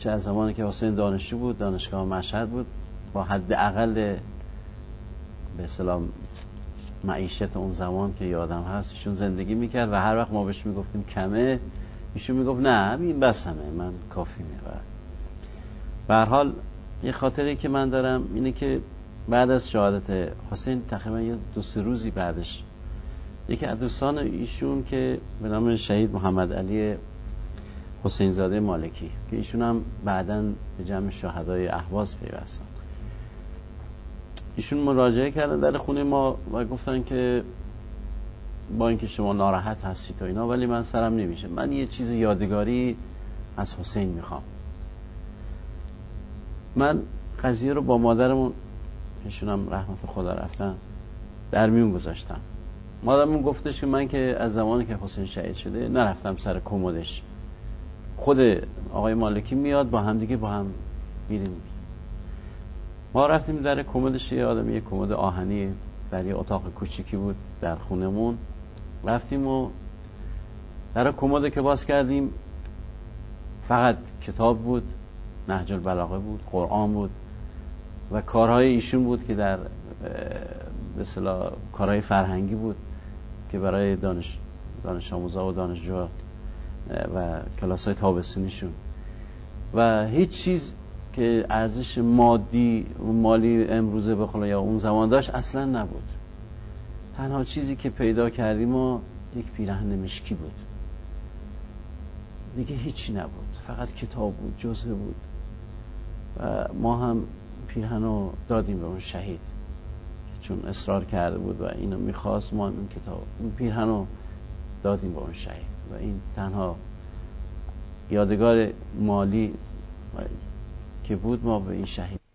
چه از زمانی که حسین دانشجو بود، دانشگاه مشهد بود، با حداقل به اصطلاح معیشت اون زمان که یادم هست ایشون زندگی میکرد و هر وقت ما بهش میگفتیم کمه، ایشون میگفت نه این بس همه، من کافی میبرم. به هر حال یه خاطری که من دارم اینه که بعد از شهادت حسین تقریبا یه 2-3 روزی بعدش یکی از دوستان ایشون که به نام شهید محمد علی حسین زاده مالکی که ایشون هم بعداً به جمع شهدای اهواز پیوستن، ایشون مراجعه کردن در خونه ما و گفتن که با اینکه شما ناراحت هستید و اینا، ولی من سرم نمیشه، من یه چیز یادگاری از حسین میخوام. من قضیه رو با مادرمون، ایشون هم رحمت خدا رفتن، در میون گذاشتم. مادرمون گفتش که من که از زمانی که حسین شهید شده نرفتم سر کمدش، خود آقای مالکی میاد با هم دیگه با هم میریم. ما رفتیم در کمدش، یه آدم یه کمد آهنی در یه اتاق کوچیکی بود در خونمون، رفتیم و در کمد که باز کردیم فقط کتاب بود، نهج البلاغه بود، قرآن بود و کارهای ایشون بود که در به اصطلاح کارهای فرهنگی بود که برای دانش آموزا و دانشجوها و کلاس‌های تابستونیشون، و هیچ چیز که ارزش مادی و مالی امروزه بخوام یا اون زمان داشت اصلا نبود. تنها چیزی که پیدا کردیم و یک پیراهن مشکی بود، دیگه هیچی نبود، فقط کتاب بود، جزوه بود و ما هم پیراهن رو دادیم به اون شهید چون اصرار کرده بود و اینو میخواست، ما اون کتاب اون پیراهن رو دادیم به اون شهید و این تنها یادگار مالی که بود ما به این شهید